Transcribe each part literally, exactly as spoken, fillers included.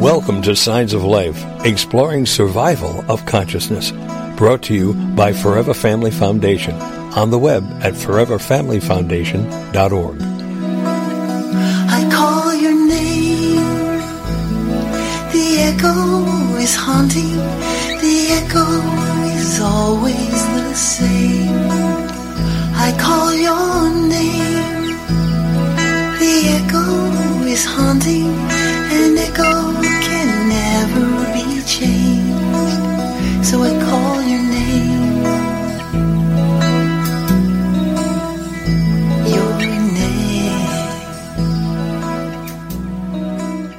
Welcome to Signs of Life, exploring survival of consciousness. Brought to you by Forever Family Foundation. On the web at forever family foundation dot org. I call your name. The echo is haunting. The echo is always the same. I call your name. The echo is haunting. An echo can never be changed. So I call your name. Your name.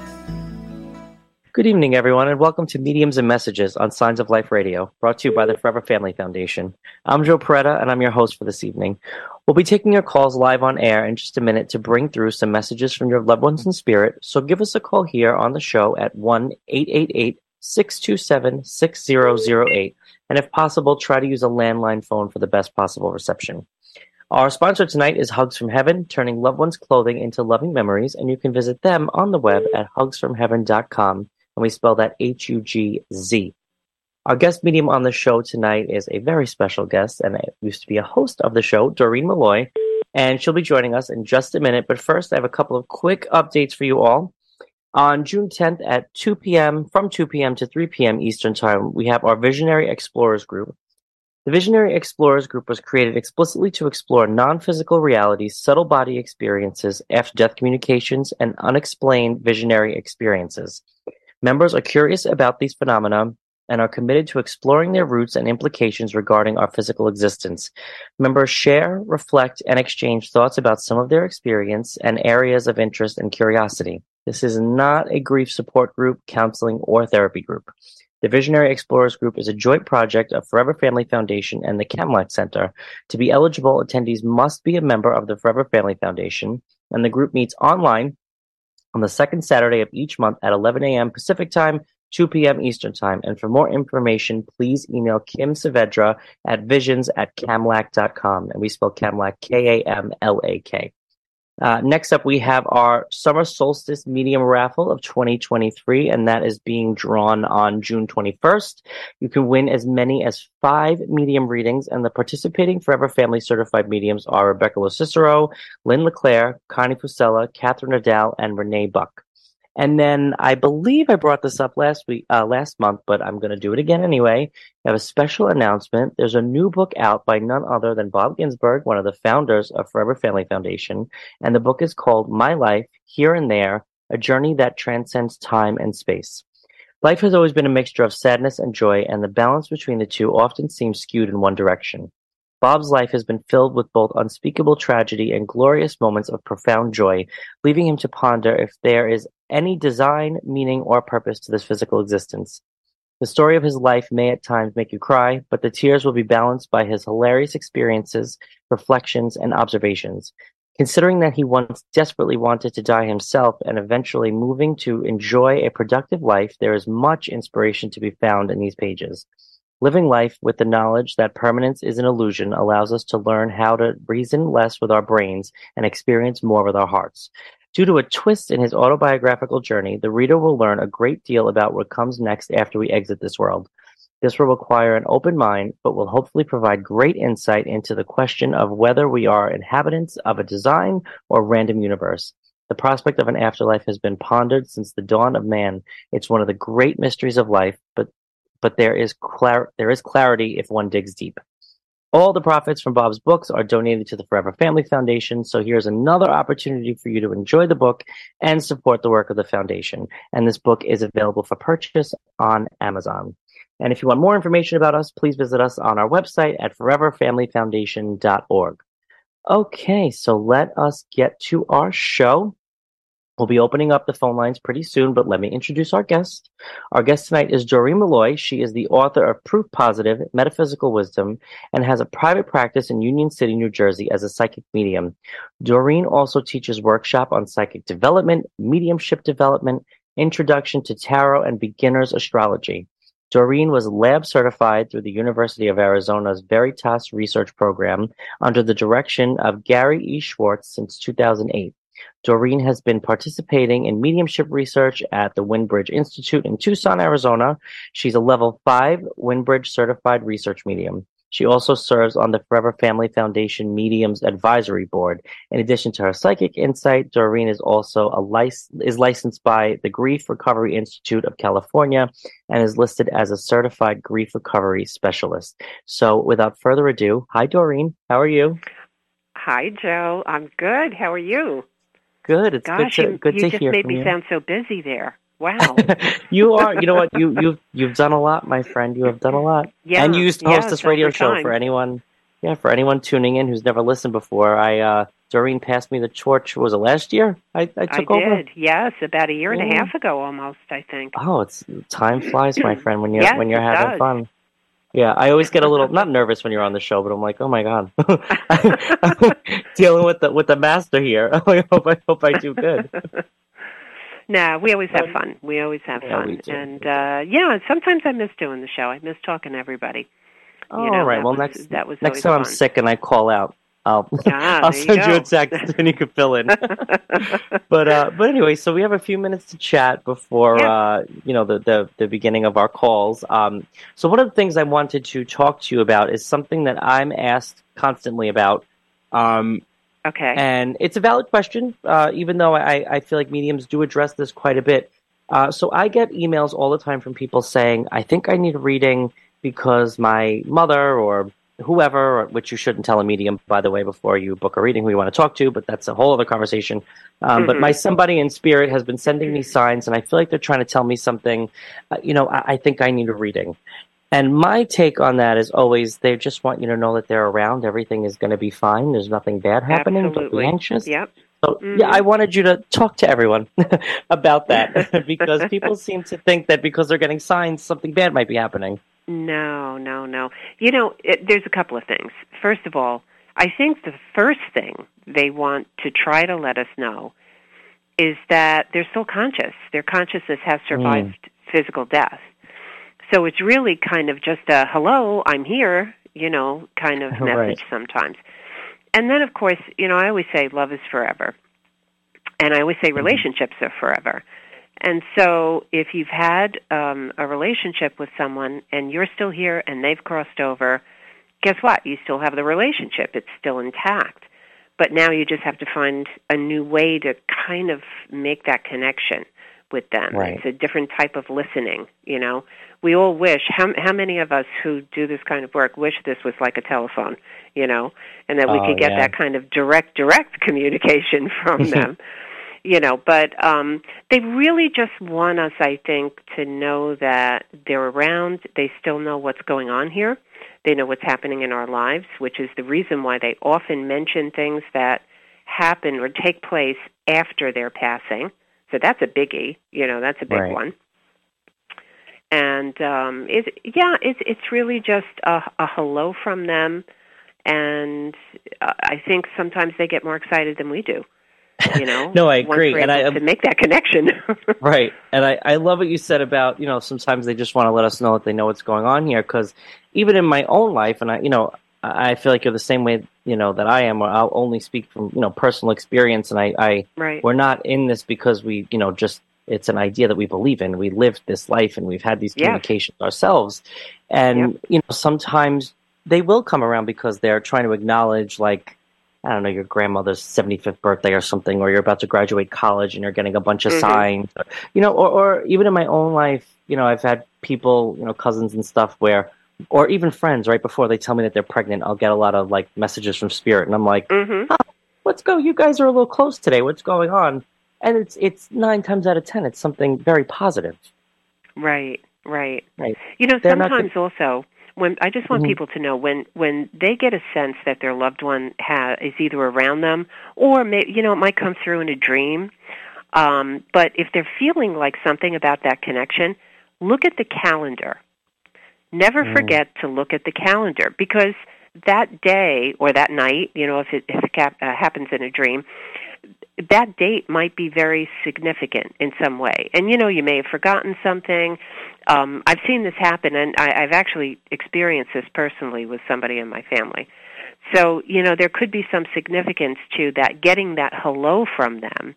Good evening, everyone, and welcome to Mediums and Messages on Signs of Life Radio, brought to you by the Forever Family Foundation. I'm Joe Peretta, and I'm your host for this evening. We'll be taking your calls live on air in just a minute to bring through some messages from your loved ones in spirit, so give us a call here on the show at one eight eight eight, six two seven, six zero zero eight, and if possible, try to use a landline phone for the best possible reception. Our sponsor tonight is Hugs from Heaven, turning loved ones' clothing into loving memories, and you can visit them on the web at hugs from heaven dot com, and we spell that H U G Z. Our guest medium on the show tonight is a very special guest, and it used to be a host of the show, Doreen Malloy, and she'll be joining us in just a minute. But first, I have a couple of quick updates for you all. On June tenth at two p.m., from two p.m. to three p.m. Eastern Time, we have our Visionary Explorers Group. The Visionary Explorers Group was created explicitly to explore non-physical realities, subtle body experiences, after-death communications, and unexplained visionary experiences. Members are curious about these phenomena and are committed to exploring their roots and implications regarding our physical existence. Members share, reflect, and exchange thoughts about some of their experience and areas of interest and curiosity. This is not a grief support group, counseling, or therapy group. The Visionary Explorers Group is a joint project of Forever Family Foundation and the Camlack Center. To be eligible, attendees must be a member of the Forever Family Foundation, and the group meets online on the second Saturday of each month at eleven a.m. Pacific Time, two p.m. Eastern Time. And for more information, please email Kim Saavedra at visions at camlack dot com. And we spell Camlack K A M L A K. Uh, next up, we have our Summer Solstice Medium Raffle of twenty twenty-three, and that is being drawn on June twenty-first. You can win as many as five medium readings, and the participating Forever Family Certified Mediums are Rebecca Locicero, Lynn LeClaire, Connie Fusella, Catherine Nadal, and Renee Buck. And then I believe I brought this up last week, uh, last month, but I'm going to do it again anyway. I have a special announcement. There's a new book out by none other than Bob Ginsberg, one of the founders of Forever Family Foundation. And the book is called My Life, Here and There, A Journey That Transcends Time and Space. Life has always been a mixture of sadness and joy, and the balance between the two often seems skewed in one direction. Bob's life has been filled with both unspeakable tragedy and glorious moments of profound joy, leaving him to ponder if there is any design, meaning, or purpose to this physical existence. The story of his life may at times make you cry, but the tears will be balanced by his hilarious experiences, reflections, and observations. Considering that he once desperately wanted to die himself and eventually moving to enjoy a productive life, there is much inspiration to be found in these pages. Living life with the knowledge that permanence is an illusion allows us to learn how to reason less with our brains and experience more with our hearts. Due to a twist in his autobiographical journey, the reader will learn a great deal about what comes next after we exit this world. This will require an open mind, but will hopefully provide great insight into the question of whether we are inhabitants of a design or random universe. The prospect of an afterlife has been pondered since the dawn of man. It's one of the great mysteries of life, but but there is clar- there is clarity if one digs deep. All the profits from Bob's books are donated to the Forever Family Foundation, so here's another opportunity for you to enjoy the book and support the work of the foundation. And this book is available for purchase on Amazon. And if you want more information about us, please visit us on our website at forever family foundation dot org. Okay, so let us get to our show. We'll be opening up the phone lines pretty soon, but let me introduce our guest. Our guest tonight is Doreen Malloy. She is the author of Proof Positive, Metaphysical Wisdom, and has a private practice in Union City, New Jersey as a psychic medium. Doreen also teaches workshop on psychic development, mediumship development, introduction to tarot, and beginner's astrology. Doreen was lab certified through the University of Arizona's Veritas Research Program under the direction of Gary E. Schwartz since two thousand eight. Doreen has been participating in mediumship research at the Windbridge Institute in Tucson, Arizona. She's a level five Windbridge certified research medium. She also serves on the Forever Family Foundation Mediums Advisory Board. In addition to her psychic insight, Doreen is also a lic- is licensed by the Grief Recovery Institute of California and is listed as a certified grief recovery specialist. So without further ado, hi Doreen, how are you? Hi Joe, I'm good. How are you? Good. It's Gosh, good to, you, good you to just hear made from me you. sound so busy there. Wow. You are. You know what? You you've you've done a lot, my friend. You have done a lot. Yeah, and you used to host yes, this radio over show time. for anyone. Yeah, for anyone tuning in who's never listened before. I uh, Doreen passed me the torch. Was it last year? I, I took I over. did. Yes, about a year and Yeah. a half ago, almost. I think. Oh, it's time flies, my friend. When you're Yes, when you're it having does. fun. Yeah, I always get a little not nervous when you're on the show, but I'm like, oh my god, dealing with the with the master here. I hope I hope I do good. No, we always have fun. We always have Yeah, we fun. do. And, uh, yeah, sometimes I miss doing the show. I miss talking to everybody. Oh, You know, all right. that Well, was- next that was next always time I'm fun. sick and I call out, I'll Ah, I'll there you send you, go. a text and you can fill in. but uh, but anyway, so we have a few minutes to chat before Yeah. uh, you know the, the the beginning of our calls. Um, so one of the things I wanted to talk to you about is something that I'm asked constantly about. Um, Okay. And it's a valid question, uh, even though I, I feel like mediums do address this quite a bit. Uh, so I get emails all the time from people saying, I think I need a reading because my mother or whoever, which you shouldn't tell a medium, by the way, before you book a reading who you want to talk to, but that's a whole other conversation. Um, But Mhm. my somebody in spirit has been sending me signs, and I feel like they're trying to tell me something. Uh, you know, I, I think I need a reading. And my take on that is always they just want you to know that they're around. Everything is going to be fine. There's nothing bad happening. Don't Absolutely. be anxious. Yep. So, Mhm. yeah, I wanted you to talk to everyone about that because people seem to think that because they're getting signs, something bad might be happening. No, no, no. You know, it, there's a couple of things. First of all, I think the first thing they want to try to let us know is that they're still conscious. Their consciousness has survived mm. physical death. So it's really kind of just a, hello, I'm here, you know, kind of message Right. sometimes. And then, of course, you know, I always say love is forever. And I always say relationships are forever. And so if you've had um, a relationship with someone and you're still here and they've crossed over, guess what? You still have the relationship. It's still intact. But now you just have to find a new way to kind of make that connection with them. Right. It's a different type of listening, you know. We all wish, how, how many of us who do this kind of work wish this was like a telephone, you know, and that we Oh, could get yeah. that kind of direct, direct communication from them. You know, but um, they really just want us, I think, to know that they're around. They still know what's going on here. They know what's happening in our lives, which is the reason why they often mention things that happen or take place after their passing. So that's a biggie. You know, that's a big Right. one. And um, it, yeah, it's it's really just a, a hello from them, and uh, I think sometimes they get more excited than we do. You know, No, I once agree, we're and I- able to make that connection. Right. And I, I love what you said about, you know, sometimes they just want to let us know that they know what's going on here. Because even in my own life, and I, you know, I feel like you're the same way, you know, that I am, or I'll only speak from, you know, personal experience. And I, I Right. we're not in this because we, you know, just, it's an idea that we believe in. We lived this life and we've had these Yeah. communications ourselves. And, Yep. you know, sometimes they will come around because they're trying to acknowledge, like, I don't know, your grandmother's seventy-fifth birthday or something, or you're about to graduate college and you're getting a bunch of Mhm. signs, or, you know, or, or even in my own life, you know, I've had people, you know, cousins and stuff where, or even friends, right before they tell me that they're pregnant, I'll get a lot of like messages from spirit, and I'm like, Mm-hmm. let's go, you guys are a little close today, what's going on? And it's it's nine times out of ten, it's something very positive. Right, right. Right. You know, They're not sometimes also, when I just want Mhm. people to know when when they get a sense that their loved one ha, is either around them or, may, you know, it might come through in a dream. Um, but if they're feeling like something about that connection, look at the calendar. Never Mm. forget to look at the calendar, because that day or that night, you know, if it, if it cap, uh, happens in a dream, that date might be very significant in some way. And, you know, you may have forgotten something. Um, I've seen this happen, and I, I've actually experienced this personally with somebody in my family. So, you know, there could be some significance to that. Getting that hello from them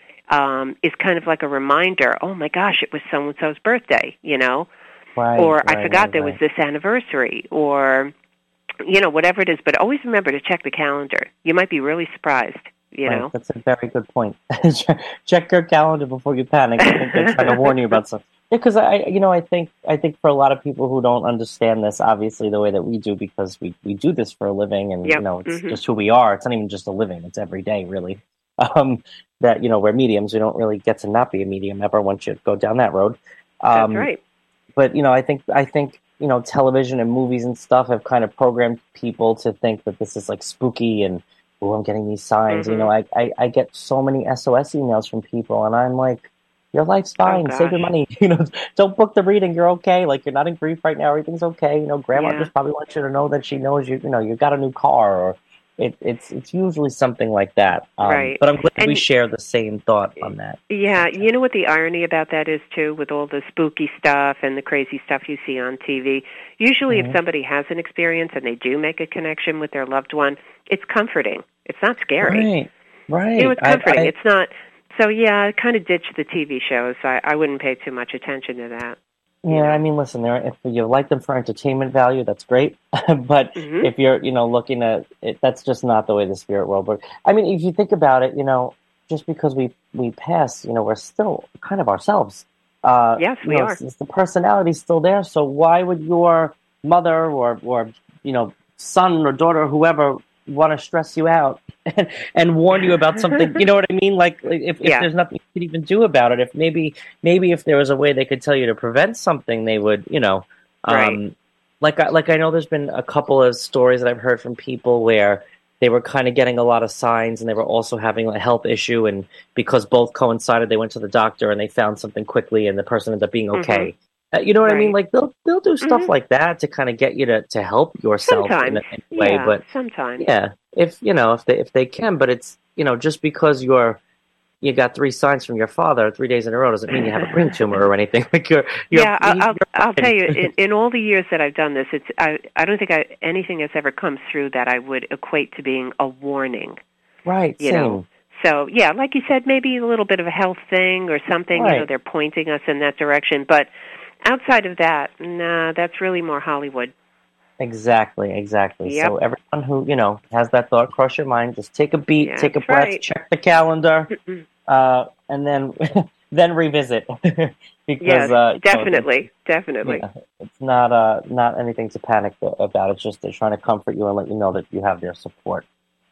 um, is kind of like a reminder, oh, my gosh, it was so-and-so's birthday, you know, right, or right, I forgot right, there right. was this anniversary, or, you know, whatever it is. But always remember to check the calendar. You might be really surprised, you right. know. That's a very good point. Check your calendar before you panic. I think they're trying to warn you about something. Yeah, because I, you know, I think I think for a lot of people who don't understand this, obviously the way that we do, because we, we do this for a living, and Yep. you know, it's mm-hmm. just who we are. It's not even just a living; it's every day, really. Um, that you know, we're mediums. We don't really get to not be a medium ever once you go down that road. Um, That's right. But you know, I think I think you know, television and movies and stuff have kind of programmed people to think that this is like spooky and, oh, I'm getting these signs. Mm-hmm. You know, I, I I get so many S O S emails from people, and I'm like, your life's fine. Oh, Save your gosh. money. You know, don't book the reading. You're okay. Like, you're not in grief right now. Everything's okay. You know, grandma Yeah. just probably wants you to know that she knows you. You know, you got a new car, or it, it's it's usually something like that. Um, Right. But I'm glad we And- share the same thought on that. Yeah, you know what the irony about that is, too, with all the spooky stuff and the crazy stuff you see on T V? Usually Mhm. if somebody has an experience and they do make a connection with their loved one, it's comforting. It's not scary. Right. Right. You know, it's I- comforting. I- It's not... So, yeah, kind of ditch the T V shows. I, I wouldn't pay too much attention to that. Yeah, I mean, listen, there. If you like them for entertainment value, that's great. But Mhm. if you're, you know, looking at it, that's just not the way the spirit world works. I mean, if you think about it, you know, just because we we pass, you know, we're still kind of ourselves. Uh, Yes, you we know, are. it's- it's the personality's still there. So why would your mother or or you know son or daughter or whoever want to stress you out and, and warn you about something? You know what I mean? Like, like if, if Yeah. there's nothing you could even do about it, if maybe maybe if there was a way they could tell you to prevent something, they would, you know, um, Right. like I, like I know there's been a couple of stories that I've heard from people where they were kind of getting a lot of signs, and they were also having a health issue, and because both coincided, they went to the doctor and they found something quickly, and the person ended up being okay. Uh, you know what I mean? Right. Like they'll they'll do stuff Mhm. like that to kind of get you to, to help yourself in a, Sometimes. in a way, Yeah, but sometimes. yeah, if you know if they if they can, but it's you know just because you're you got three signs from your father three days in a row doesn't mean you have a brain tumor or anything. Like you're, you're Yeah, I'll, I'll, you're I'll fine. tell you, in, in all the years that I've done this, it's I, I don't think I, anything has ever come through that I would equate to being a warning. Right, You same. know. So, yeah, like you said, maybe a little bit of a health thing or something. You know, Right. they're pointing us in that direction. But outside of that, nah, that's really more Hollywood. Exactly, exactly. Yep. So everyone who, you know, has that thought cross your mind, just take a beat, Yeah, take a that's breath, right. check the calendar, uh, and then then revisit. because Yes, uh, you know, definitely, definitely. yeah, it's not uh not anything to panic about. It's just they're trying to comfort you and let you know that you have their support.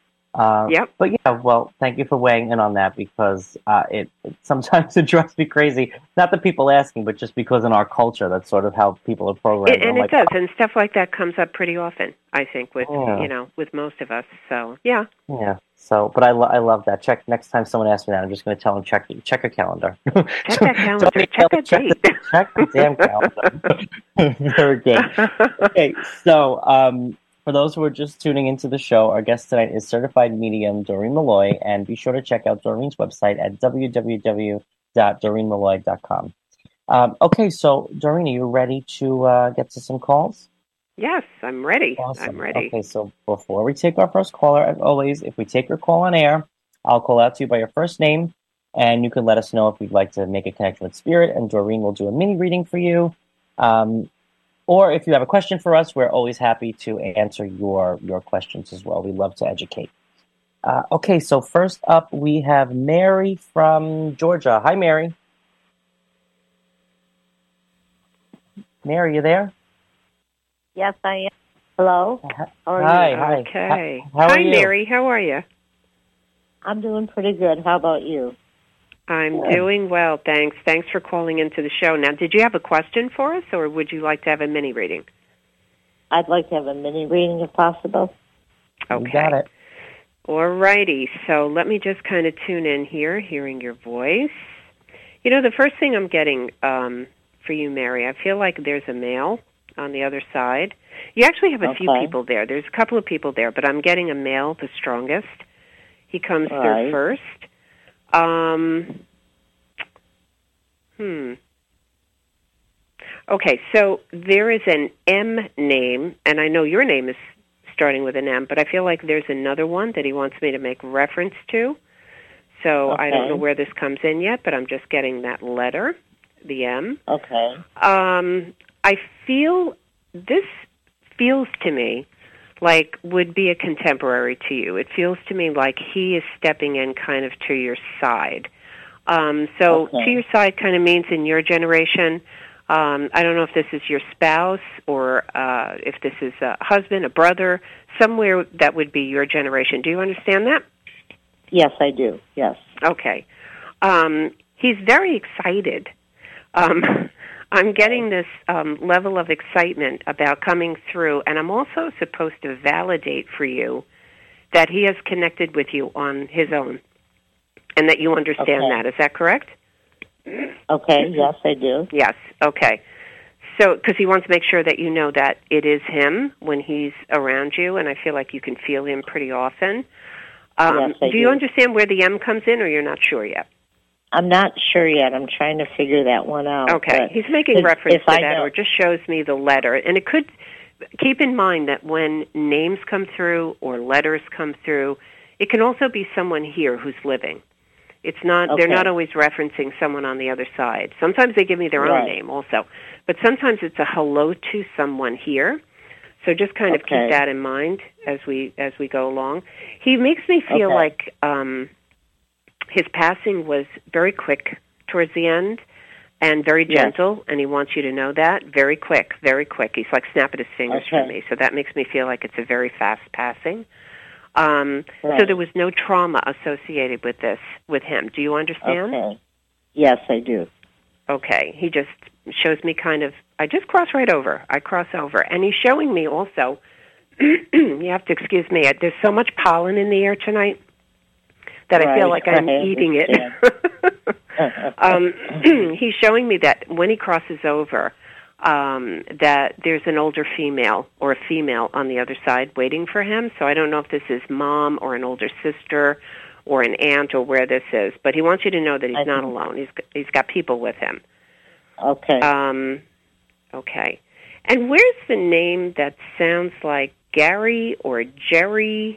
Uh, Yep. But yeah, well, thank you for weighing in on that, because uh, it, it sometimes it drives me crazy. Not the people asking, but just because in our culture, that's sort of how people are programmed. It, and I'm it like, does, and stuff like that comes up pretty often, I think, with Yeah. you know, with most of us. So, yeah. Yeah. So, but I, lo- I love that. Check next time someone asks me that, I'm just going to tell them check check a calendar. Check that calendar. Don't Check that check date. The, check the damn calendar. Very good. Okay, so um, for those who are just tuning into the show, our guest tonight is certified medium Doreen Malloy, and be sure to check out Doreen's website at w w w dot doreen malloy dot com. Um, okay, so Doreen, are you ready to uh, get to some calls? Yes, I'm ready. Awesome. I'm ready. Okay, so before we take our first caller, as always, if we take your call on air, I'll call out to you by your first name, and you can let us know if you'd like to make a connection with Spirit, and Doreen will do a mini reading for you. Um, or if you have a question for us, we're always happy to answer your, your questions as well. We love to educate. Uh, okay, so first up, we have Mary from Georgia. Hi, Mary. Mary, you there? Yes, I am. Hello. Hi, How are hi. you? hi. Okay. How, how Hi, are you? Mary. How are you? I'm doing pretty good. How about you? I'm Good. doing well, thanks. Thanks for calling into the show. Now, did you have a question for us, or would you like to have a mini reading? I'd like to have a mini reading if possible. Okay. You got it. All righty. So let me just kind of tune in here, hearing your voice. You know, the first thing I'm getting um, for you, Mary, I feel like there's a male on the other side. You actually have a few Okay. people there. There's a couple of people there, but I'm getting a male, the strongest. He comes All through right. first. Um, hmm. Okay, so there is an M name, and I know your name is starting with an M, but I feel like there's another one that he wants me to make reference to. So Okay. I don't know where this comes in yet, but I'm just getting that letter, the M. Okay. Um, I feel this feels to me like would be a contemporary to you. It feels to me like he is stepping in kind of to your side. Um, so Okay. to your side kind of means in your generation. Um, I don't know if this is your spouse or uh, if this is a husband, a brother, somewhere that would be your generation. Do you understand that? Yes, I do. Yes. Okay. Um, he's very excited. Um, I'm getting this um, level of excitement about coming through, and I'm also supposed to validate for you that he has connected with you on his own and that you understand Okay. that. Is that correct? Okay. Yes, I do. Yes. Okay. So, because he wants to make sure that you know that it is him when he's around you, and I feel like you can feel him pretty often. Um, Yes, I do you do. understand where the M comes in, or you're not sure yet? I'm not sure yet. I'm trying to figure that one out. Okay. but He's making if- reference if to I that, know- or just shows me the letter. And it could, keep in mind that when names come through or letters come through, it can also be someone here who's living. It's not, they're Okay. not always referencing someone on the other side. Sometimes they give me their own Right. name also. But sometimes it's a hello to someone here. So just kind of Okay. keep that in mind as we as we go along. He makes me feel Okay. like um, his passing was very quick towards the end and very Yes. gentle, and he wants you to know that. Very quick, very quick. He's like snapping his fingers for Okay. me. So that makes me feel like it's a very fast passing. Um, So Right. there was no trauma associated with this, with him. Do you understand? Okay. Yes, I do. Okay. He just shows me kind of, I just cross right over. I cross over. And he's showing me also, you have to excuse me, there's so much pollen in the air tonight that I feel Right, like I'm I eating it. understand. um, he's showing me that when he crosses over, um, that there's an older female or a female on the other side waiting for him. So I don't know if this is mom or an older sister or an aunt or where this is, but he wants you to know that he's I not think- alone. He's he's got people with him. Okay. Um, okay. And where's the name that sounds like Gary or Jerry?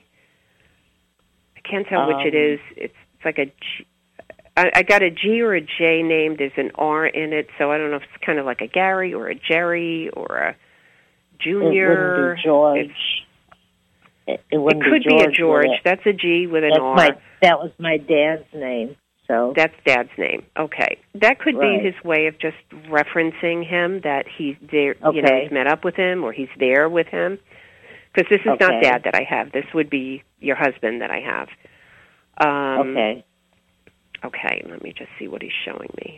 I can't tell which it Um, is. It's, it's like a G. I, I got a G or a J name. There's an R in it, so I don't know if it's kind of like a Gary or a Jerry or a it Junior. wouldn't be George. It's- It, it It wouldn't could be be George. a George. would it? That's a G with an That's R. my. That was my dad's name. So. That's Dad's name. Okay, that could Right. be his way of just referencing him, that he's there. You know, Okay. he's met up with him or he's there with him. Because this is not Okay. Dad that I have. This would be your husband that I have. Um, Okay. Okay. Let me just see what he's showing me.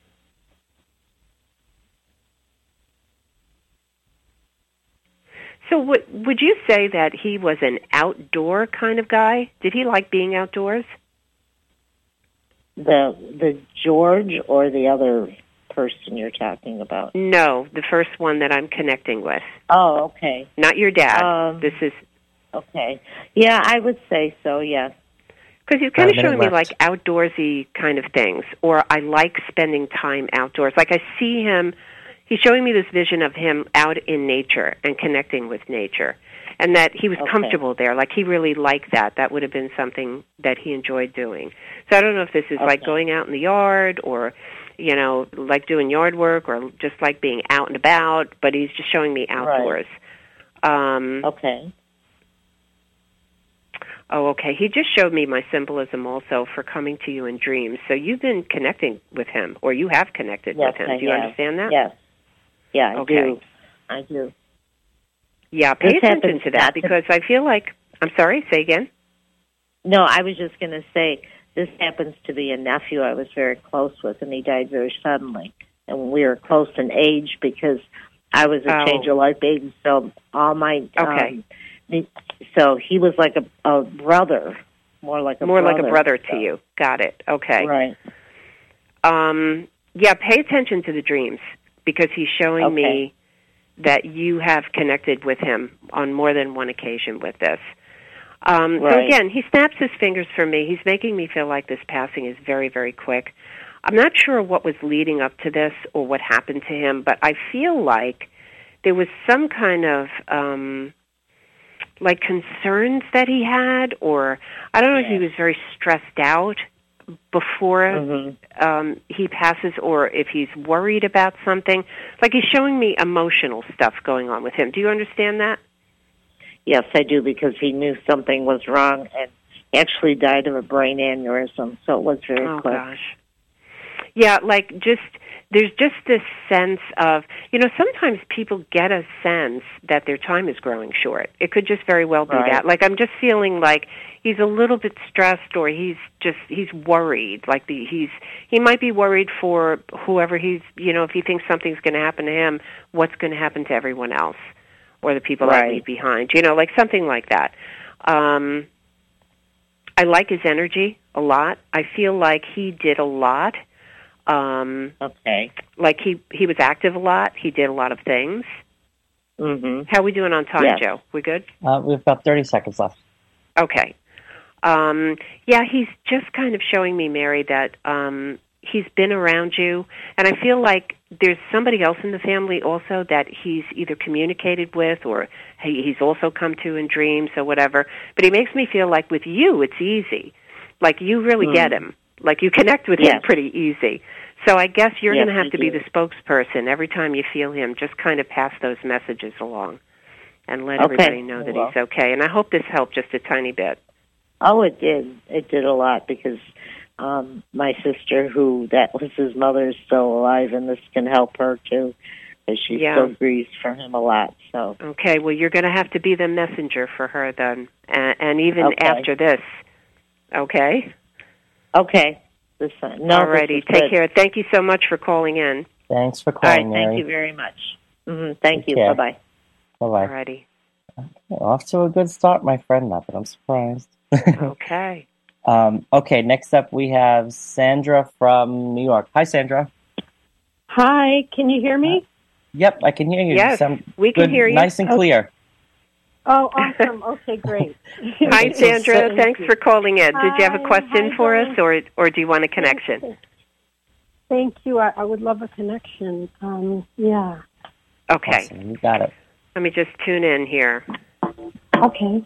So, would would you say that he was an outdoor kind of guy? Did he like being outdoors? The the George or the other person you're talking about? No, the first one that I'm connecting with. Oh, okay. Not your dad. Um, this is Okay. Yeah, I would say so. Yes. because he's kind of Five showing me minutes like outdoorsy kind of things, or I like spending time outdoors. Like I see him, he's showing me this vision of him out in nature and connecting with nature, and that he was Okay. comfortable there. Like he really liked that. That would have been something that he enjoyed doing. So I don't know if this is like Okay. going out in the yard, or you know, like doing yard work, or just like being out and about. But he's just showing me outdoors. Um, Okay. Oh, okay. He just showed me my symbolism also for coming to you in dreams. So you've been connecting with him, or you have connected Yes, with him. I Do you have. understand that? Yes. Yeah, I Okay. do. I do. Yeah, pay This attention happens to that not to- because I feel like, I'm sorry, say again? No, I was just going to say this happens to be a nephew I was very close with, and he died very suddenly. And we were close in age because I was a Oh. change of life baby. So all my Okay. um, the- so he was like a, a brother, more like a More brother. like a brother to So- you. Got it. Okay. Right. Um, yeah, pay attention to the dreams because he's showing Okay. me that you have connected with him on more than one occasion with this. Um, So Right. again, he snaps his fingers for me. He's making me feel like this passing is very, very quick. I'm not sure what was leading up to this or what happened to him, but I feel like there was some kind of, um, like concerns that he had, or I don't know Yeah. if he was very stressed out before Mm-hmm. um, he passes, or if he's worried about something. Like he's showing me emotional stuff going on with him. Do you understand that? Yes, I do, because he knew something was wrong and actually died of a brain aneurysm, so it was very Oh, quick. gosh. Yeah, like just, there's just this sense of, you know, sometimes people get a sense that their time is growing short. It could just very well be Right. that. Like I'm just feeling like he's a little bit stressed, or he's just, he's worried. Like the, he's, he might be worried for whoever he's, you know, if he thinks something's going to happen to him, what's going to happen to everyone else, or the people I Right. leave behind, you know, like something like that. Um, I like his energy a lot. I feel like he did a lot. Um, Okay. like he, he was active a lot. He did a lot of things. Mm-hmm. How are we doing on time, Yes. Joe? We good? Uh, we have about thirty seconds left. Okay. Um, yeah, he's just kind of showing me, Mary, that um, he's been around you, and I feel like there's somebody else in the family also that he's either communicated with, or he, he's also come to in dreams or whatever. But he makes me feel like with you, it's easy. Like you really Mm. get him. Like you connect with Yes. him pretty easy. So I guess you're Yes, going to have I to be do. the spokesperson every time you feel him. Just kind of pass those messages along and let Okay. everybody know that Well. he's okay. And I hope this helped just a tiny bit. Oh, it did. It did a lot, because um, my sister, who that was his mother, is still alive, and this can help her too, because she Yeah. still grieves for him a lot. So Okay, well, you're going to have to be the messenger for her then, and, and even Okay. after this. Okay? okay, this uh, no, All righty. this is Take good. care. Thank you so much for calling in. Thanks for All right, calling, Mary. thank you very much. Mm-hmm. Thank Take you. care. Bye bye. All Bye-bye. righty. Off to a good start, my friend. Not that I'm surprised. Okay. um, okay, next up we have Sandra from New York. Hi, Sandra. Hi, can you hear me? Yep, I can hear you. Yes, You sound we can good, hear you. Nice and clear. Oh, awesome. Okay, great. Hi, Sandra. Thank Thanks you. for calling in. Did you have a Hi, question hi, for Dawn. us, or or do you want a connection? Thank you. I, I would love a connection. Um, yeah. Okay. Awesome, you got it. Let me just tune in here. Okay.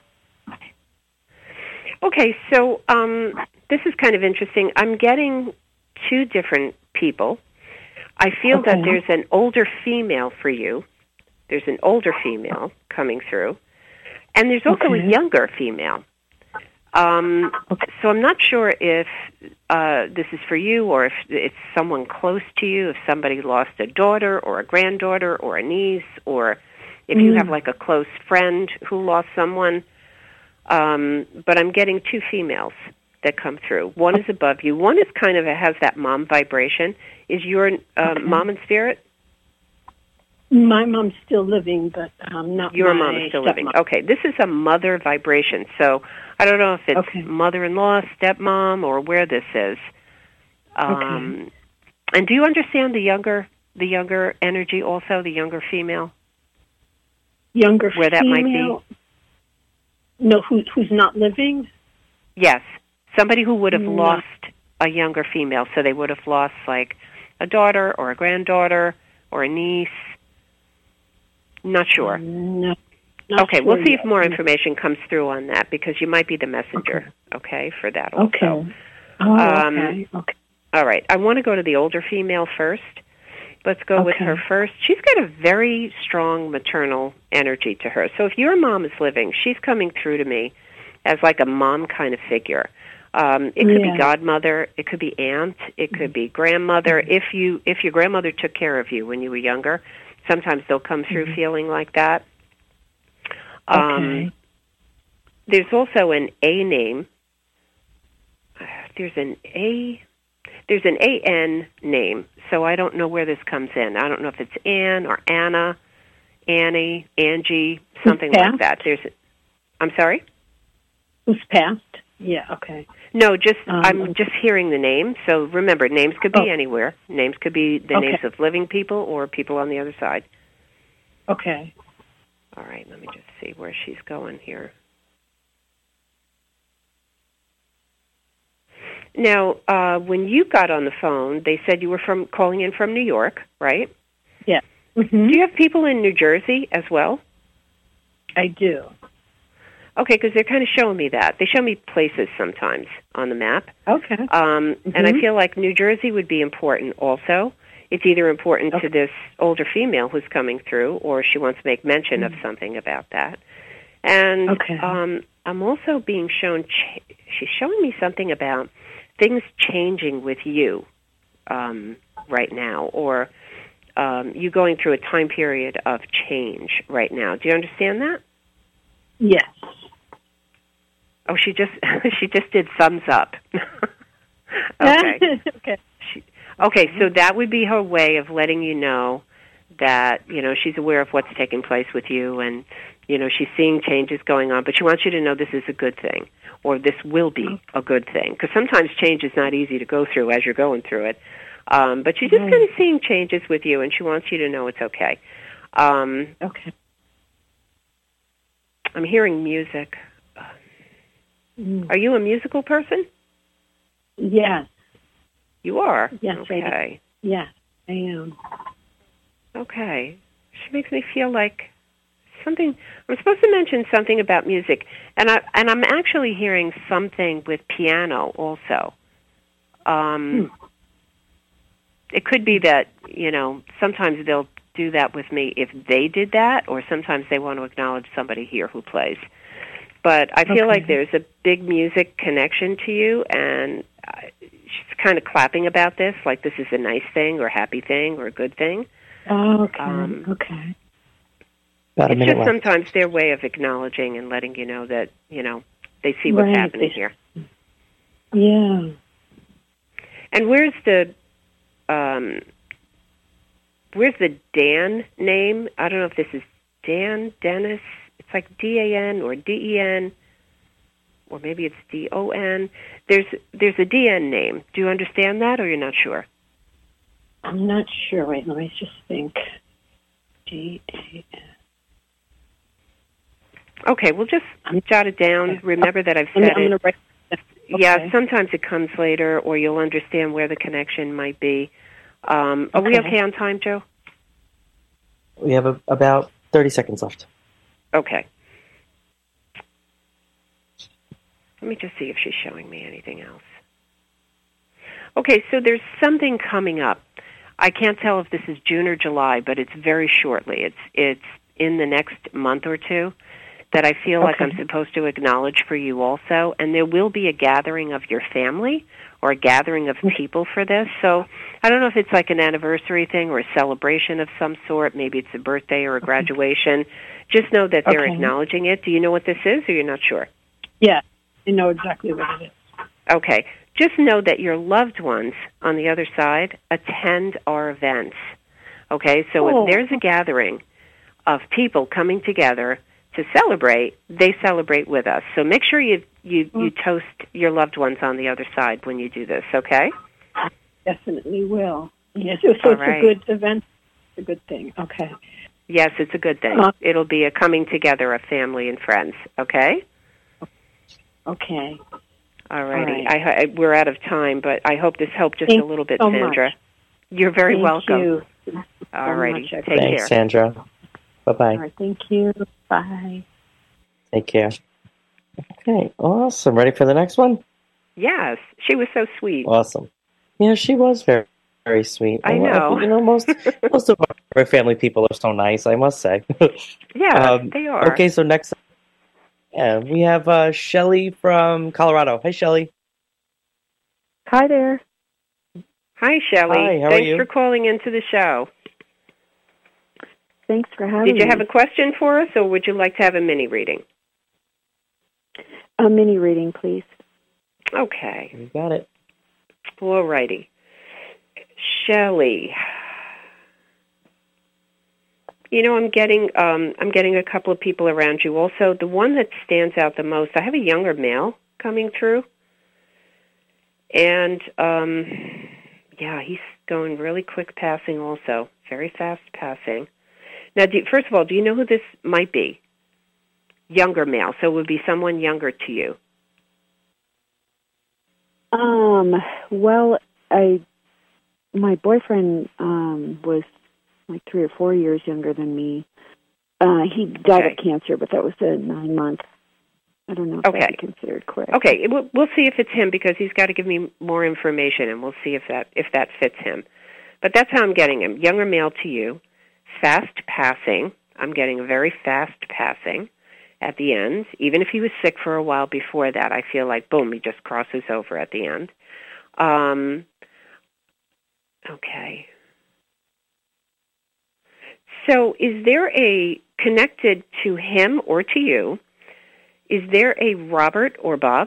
Okay, so um, this is kind of interesting. I'm getting two different people. I feel that Okay. there's an older female for you. There's an older female coming through. And there's also Okay. a younger female. Um, so I'm not sure if uh, this is for you, or if it's someone close to you, if somebody lost a daughter or a granddaughter or a niece, or if you Mm. have like a close friend who lost someone. Um, but I'm getting two females that come through. One is above you. One is kind of a, has that mom vibration. Is your uh, mom in spirit? My mom's still living, but um, not Your my mom is still living. stepmom. Okay, this is a mother vibration. So I don't know if it's Okay. mother-in-law, stepmom, or where this is. Um, And do you understand the younger the younger energy also, the younger female? Younger Where that might be? female? No, who, who's not living? Yes, somebody who would have No. lost a younger female. So they would have lost like a daughter or a granddaughter or a niece. Not sure. No. Not Okay, sure we'll see yet. if more information comes through on that, because you might be the messenger, okay, for that also. Okay. Oh, Um, okay. Okay. All right, I want to go to the older female first. Let's go with Okay. her first. She's got a very strong maternal energy to her. So if your mom is living, she's coming through to me as like a mom kind of figure. Um, it could Yeah. be godmother, it could be aunt, it could be grandmother. If you if your grandmother took care of you when you were younger, sometimes they'll come through Mhm. feeling like that. Um, Okay. There's also an A name. There's an A. There's an A N name, so I don't know where this comes in. I don't know if it's Ann or Anna, Annie, Angie, something Who's like that. There's. I'm sorry. Who's passed? Yeah, okay. No, just Um, I'm just hearing the name. So remember, names could be Oh. anywhere. Names could be the Okay. names of living people or people on the other side. Okay. All right, let me just see where she's going here. Now, uh, when you got on the phone, they said you were from calling in from New York, right? Mm-hmm. Do you have people in New Jersey as well? I do. Okay, because they're kind of showing me that. They show me places sometimes on the map. Okay. Um, Mm-hmm. And I feel like New Jersey would be important also. It's either important Okay. to this older female who's coming through, or she wants to make mention mm-hmm. of something about that. And okay. um, I'm also being shown, ch- she's showing me something about things changing with you um, right now, or um, you going through a time period of change right now. Do you understand that? Yes. Oh, she just she just did thumbs up. Okay. Okay. She, okay, so that would be her way of letting you know that, you know, she's aware of what's taking place with you, and, you know, she's seeing changes going on, but she wants you to know this is a good thing, or this will be a good thing. Because sometimes change is not easy to go through as you're going through it. Um, but she's just Right. kind of seeing changes with you, and she wants you to know it's okay. Um, Okay. I'm hearing music. Mm. Are you a musical person? Yes. You are? Yes, I am. Okay. Yes, I am. Okay. She makes me feel like something. I'm supposed to mention something about music, and I and I'm actually hearing something with piano also. Um, Hmm. It could be that, you know, sometimes they'll do that with me if they did that, or sometimes they want to acknowledge somebody here who plays. But I feel Okay. like there's a big music connection to you, and uh, she's kind of clapping about this, like this is a nice thing or happy thing or a good thing. Oh, okay. Um, okay. About a It's minute just left. sometimes their way of acknowledging and letting you know that, you know, they see what's Right. happening here. Yeah. And where's the, um, where's the Dan name? I don't know if this is Dan, Dennis. It's like D A N or D E N, or maybe it's D O N. There's there's a D N name. Do you understand that, or you're not sure? I'm not sure. Wait, let me just think. D A N. Okay, well, just jot it down. Remember that I've I'm, said I'm it. going to write. Yeah, Okay. sometimes it comes later, or you'll understand where the connection might be. Um, are we Okay. okay on time, Joe? We have a, about thirty seconds left. Okay. Let me just see if she's showing me anything else. Okay, so there's something coming up. I can't tell if this is June or July, but it's very shortly. It's it's in the next month or two that I feel like Okay. I'm supposed to acknowledge for you also. And there will be a gathering of your family or a gathering of people for this. So I don't know if it's like an anniversary thing or a celebration of some sort. Maybe it's a birthday or a graduation. Just know that they're Okay. acknowledging it. Do you know what this is, or you're not sure? Yeah, I know exactly what it is. Okay. Just know that your loved ones on the other side attend our events. Okay? So Oh. if there's a gathering of people coming together to celebrate, they celebrate with us. So make sure you you, you toast your loved ones on the other side when you do this, okay? Definitely will. Yes, so All it's right. a good event. It's a good thing. Okay. Yes, it's a good thing. Uh, It'll be a coming together of family and friends, okay? Okay. All righty. All right. I, I, we're out of time, but I hope this helped just Thank a little bit, so Sandra. much. You're very Thank welcome. you. All so righty. much. I Take Thanks, care. Sandra. Bye-bye. All right. Thank you. Bye. Take care. Okay, awesome. Ready for the next one? Yes, she was so sweet. Awesome. Yeah, she was very, very sweet. I love- know. You know, most most of our family people are so nice, I must say. Yeah, Um, they are. Okay, so next, yeah, we have uh, Shelly from Colorado. Hi, Shelly. Hi there. Hi, Shelley. Hi, how are Thanks you? for calling into the show. Thanks for having Did you me. have a question for us, or would you like to have a mini reading? a mini reading, please? Okay. You got it. All righty. Shelley. You know, I'm getting um, I'm getting a couple of people around you. Also, the one that stands out the most, I have a younger male coming through. And, um, yeah, he's going really quick passing also, very fast passing. Now, do, first of all, do you know who this might be? Younger male, so it would be someone younger to you. Um. Well, I my boyfriend um was like three or four years younger than me. Uh, he died Okay. of cancer, but that was a nine month I don't know if Okay. that'd be considered quick. Okay, we'll, we'll see if it's him because he's got to give me more information, and we'll see if that if that fits him. But that's how I'm getting him. Younger male to you, fast passing. I'm getting a very fast passing at the end. Even if he was sick for a while before that, I feel like, boom, he just crosses over at the end. Um, okay. So is there a, connected to him or to you, is there a Robert or Bob?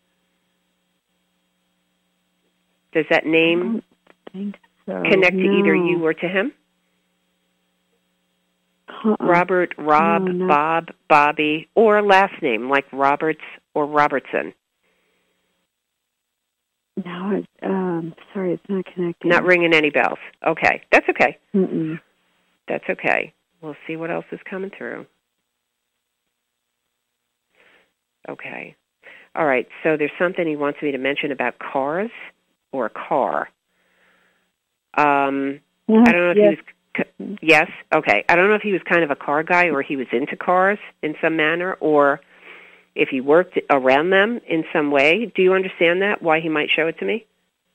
Does that name I think so. connect to No. either you or to him? Uh-uh. Robert, Rob, No, no. Bob, Bobby, or a last name like Roberts or Robertson? No, it's, um, sorry, it's not connected. Not ringing any bells. Okay, that's okay. Mm-mm. That's okay. We'll see what else is coming through. Okay. All right, so there's something he wants me to mention about cars or a car. Um, Uh-huh. I don't know if yes. he was... Yes? Okay. I don't know if he was kind of a car guy or he was into cars in some manner or if he worked around them in some way. Do you understand that, why he might show it to me?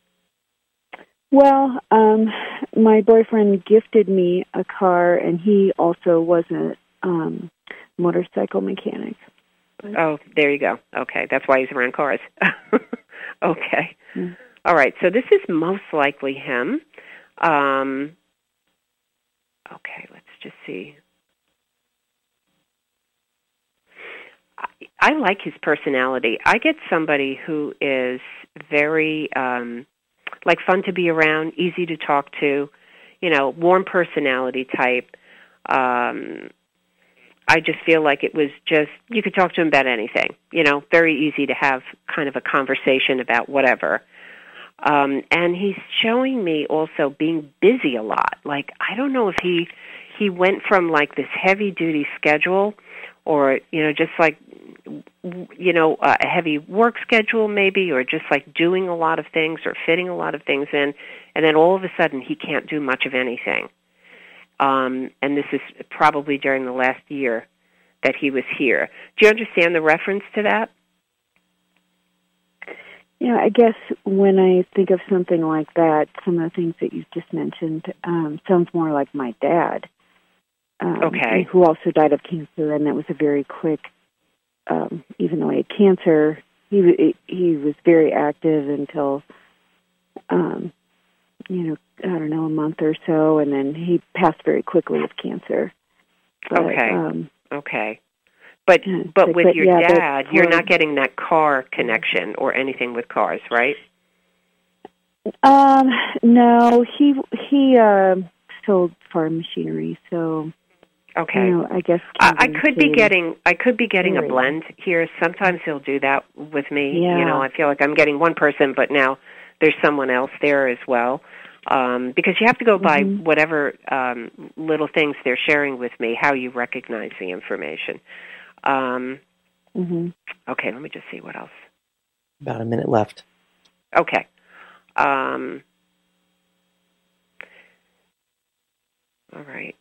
Well, um, my boyfriend gifted me a car, and he also was a um, motorcycle mechanic. But, Oh, there you go. Okay. That's why he's around cars. Okay. Mm. All right. So this is most likely him. Um, okay. Let's just see. I, I like his personality. I get somebody who is very, um, like, fun to be around, easy to talk to, you know, warm personality type. Um, I just feel like it was just, you could talk to him about anything, you know, very easy to have kind of a conversation about whatever. Um, and he's showing me also being busy a lot. Like, I don't know if he he went from, like, this heavy-duty schedule or, you know, just like, you know, a heavy work schedule maybe, or just like doing a lot of things or fitting a lot of things in, and then all of a sudden he can't do much of anything. Um, and this is probably during the last year that he was here. Do you understand the reference to that? Yeah, I guess when I think of something like that, some of the things that you've just mentioned um, sounds more like my dad, um, Okay. who also died of cancer, and that was a very quick. Um, even though he had cancer, he he was very active until, um, you know, I don't know, a month or so, and then he passed very quickly with cancer. But, Okay. Um, Okay. But Yeah, but but- with but your yeah, but dad, you're for- not getting that car connection or anything with cars, right? um, no, he he uh, sold farm machinery, so Okay. you know, I guess I, I could be Kansas getting I could be getting a Very. blend here. Sometimes he'll do that with me. Yeah. You know, I feel like I'm getting one person, but now there's someone else there as well. Um, because you have to go by Mhm. whatever um, little things they're sharing with me, how you recognize the information. Um, hmm okay, let me just see what else. About a minute left. Okay. Um, all right.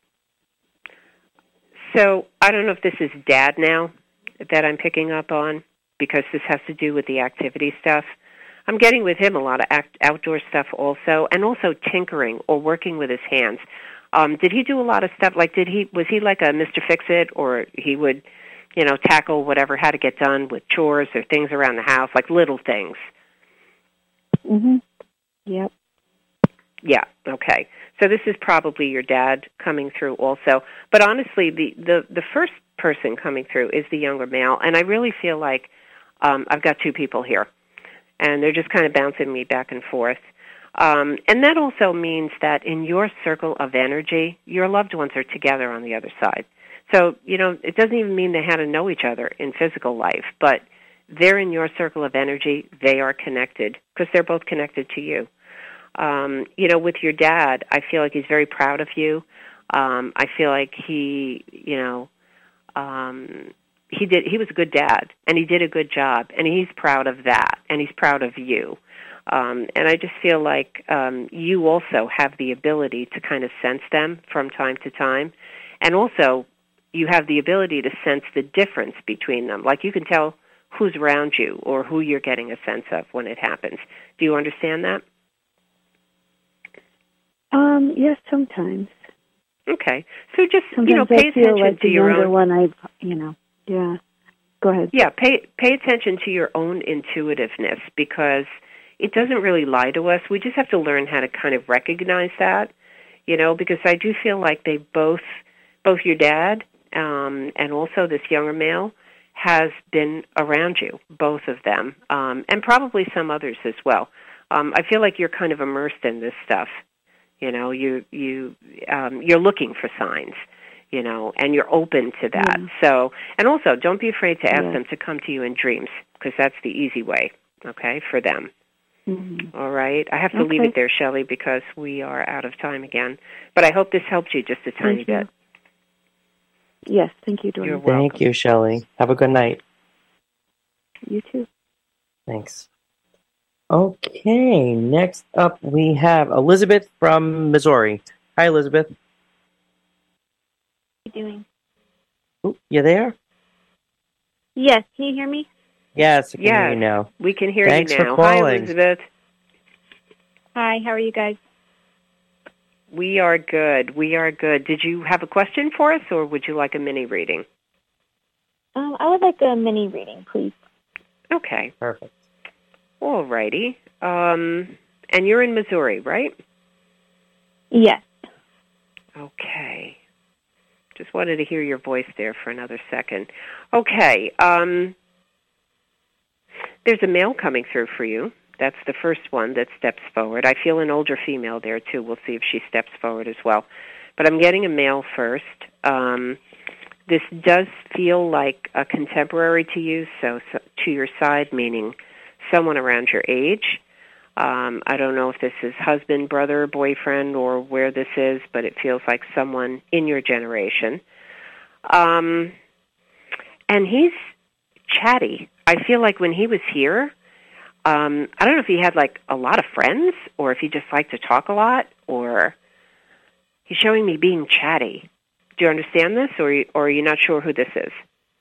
So I don't know if this is Dad now that I'm picking up on, because this has to do with the activity stuff. I'm getting with him a lot of act, outdoor stuff also, and also tinkering or working with his hands. Um, did he do a lot of stuff? Like, did he was he like a Mister Fix-It, or he would, you know, tackle whatever had to get done with chores or things around the house, like little things? hmm Yep. Yeah, okay. So this is probably your dad coming through also. But honestly, the, the, the first person coming through is the younger male, and I really feel like um, I've got two people here, and they're just kind of bouncing me back and forth. Um, and that also means that in your circle of energy, your loved ones are together on the other side. So, you know, it doesn't even mean they had to know each other in physical life, but they're in your circle of energy. They are connected because they're both connected to you. Um, you know, with your dad, I feel like he's very proud of you. Um, I feel like he, you know, um, he did. He was a good dad, and he did a good job, and he's proud of that, and he's proud of you. Um, and I just feel like um, you also have the ability to kind of sense them from time to time, and also you have the ability to sense the difference between them. Like, you can tell who's around you or who you're getting a sense of when it happens. Do you understand that? Um, yes, sometimes. Okay. So just, Sometimes you know, pay I feel attention like to the your younger own. one, I, you know, yeah. Go ahead. Yeah, pay pay attention to your own intuitiveness, because it doesn't really lie to us. We just have to learn how to kind of recognize that, you know, because I do feel like they both, both your dad um, and also this younger male, has been around you, both of them, um, and probably some others as well. Um, I feel like you're kind of immersed in this stuff. You know, you you um, you're looking for signs, you know, and you're open to that. Yeah. So, and also, don't be afraid to ask Yeah. them to come to you in dreams, because that's the easy way, okay, for them. Mm-hmm. All right, I have to Okay. leave it there, Shelley, because we are out of time again. But I hope this helped you just a tiny Thank you. bit. Yes, thank you, Dora. You're welcome. Thank you, Shelley. Have a good night. You too. Thanks. Okay, next up we have Elizabeth from Missouri. Hi, Elizabeth. What are you doing? Ooh, you there? Yes, can you hear me? Yes, I can hear Yes. you now. We can hear Thanks you for now. Hi, calling. Elizabeth. Hi, how are you guys? We are good. We are good. Did you have a question for us, or would you like a mini reading? Um, I would like a mini reading, please. Okay. Perfect. All righty. Um, and you're in Missouri, right? Yes. Okay. Just wanted to hear your voice there for another second. Okay. Um, there's a male coming through for you. That's the first one that steps forward. I feel an older female there, too. We'll see if she steps forward as well. But I'm getting a male first. Um, this does feel like a contemporary to you, so, so to your side, meaning someone around your age. Um, I don't know if this is husband, brother, boyfriend, or where this is, but it feels like someone in your generation. Um, and he's chatty. I feel like when he was here, um, I don't know if he had like a lot of friends or if he just liked to talk a lot, or he's showing me being chatty. Do you understand this, or, or are you not sure who this is?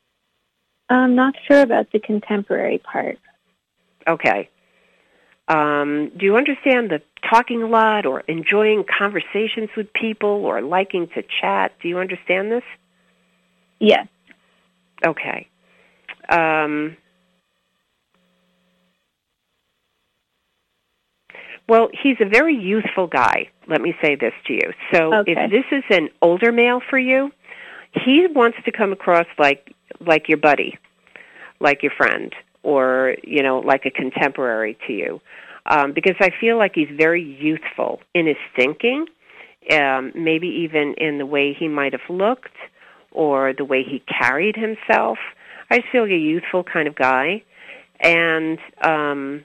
I'm not sure about the contemporary part. Okay. Um, do you understand the talking a lot or enjoying conversations with people or liking to chat? Do you understand this? Yes. Okay. Um, well, he's a very youthful guy. Let me say this to you. So Okay. if this is an older male for you, he wants to come across like like your buddy, like your friend, or, you know, like a contemporary to you. Um, because I feel like he's very youthful in his thinking, um, maybe even in the way he might have looked or the way he carried himself. I just feel like a youthful kind of guy. And, um,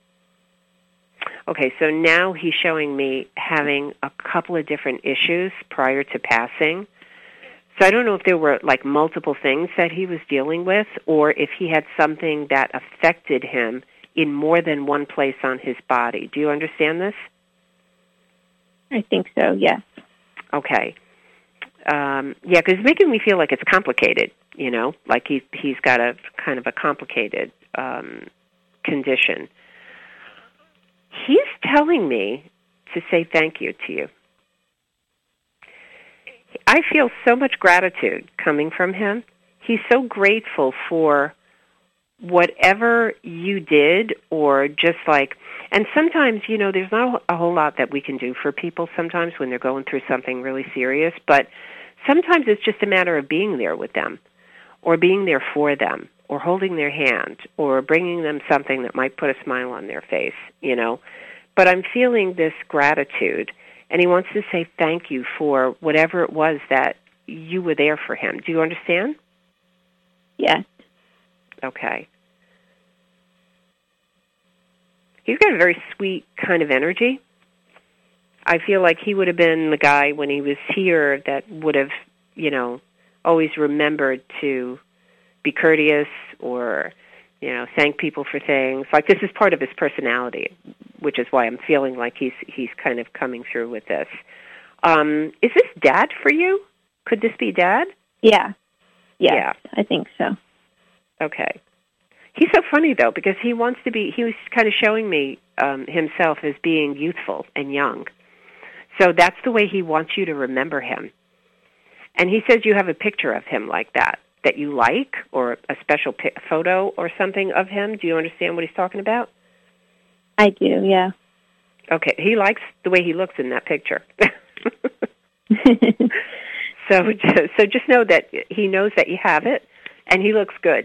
okay, so now he's showing me having a couple of different issues prior to passing. So I don't know if there were like multiple things that he was dealing with, or if he had something that affected him in more than one place on his body. Do you understand this? I think so, yes. Okay. Um, yeah, because it's making me feel like it's complicated, you know, like he, he's got a kind of a complicated um, condition. He's telling me to say thank you to you. I feel so much gratitude coming from him. He's so grateful for whatever you did, or just like, and sometimes, you know, there's not a whole lot that we can do for people sometimes when they're going through something really serious, but sometimes it's just a matter of being there with them, or being there for them, or holding their hand, or bringing them something that might put a smile on their face, you know. But I'm feeling this gratitude, and he wants to say thank you for whatever it was that you were there for him. Do you understand? Yes. Okay. He's got a very sweet kind of energy. I feel like he would have been the guy when he was here that would have, you know, always remembered to be courteous or, you know, thank people for things. Like this is part of his personality, which is why I'm feeling like he's he's kind of coming through with this. Um, is this Dad for you? Could this be Dad? Yeah. Yes, Yeah. I think so. Okay. He's so funny, though, because he wants to be, he was kind of showing me um, himself as being youthful and young. So that's the way he wants you to remember him. And he says you have a picture of him like that, that you like, or a special pi- photo or something of him. Do you understand what he's talking about? I do, yeah. Okay, he likes the way he looks in that picture. so, just, so just know that he knows that you have it, and he looks good.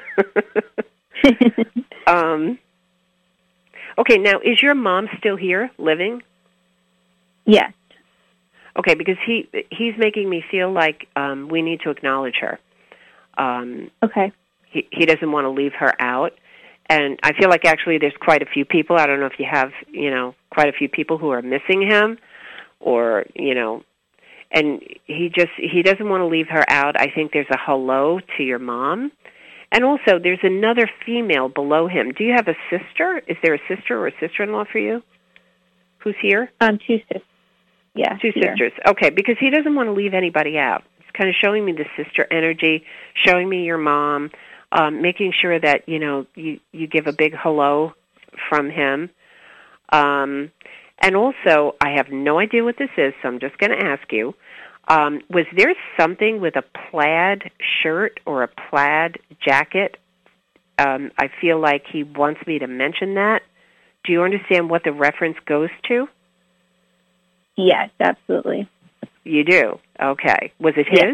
um, okay, now, is your mom still here, living? Yes. Okay, because he he's making me feel like um, we need to acknowledge her. Um, okay. He, he doesn't want to leave her out. And I feel like actually there's quite a few people. I don't know if you have, you know, quite a few people who are missing him or, you know, and he just, he doesn't want to leave her out. I think there's a hello to your mom. And also there's another female below him. Do you have a sister? Is there a sister or a sister-in-law for you who's here? Um, two sisters. Yeah. Two here. sisters. Okay, because he doesn't want to leave anybody out. He's kind of showing me the sister energy, showing me your mom. Um, making sure that, you know, you, you give a big hello from him. Um, and also, I have no idea what this is, so I'm just going to ask you, um, was there something with a plaid shirt or a plaid jacket? Um, I feel like he wants me to mention that. Do you understand what the reference goes to? Yes, absolutely. You do? Okay. Was it Yes. his?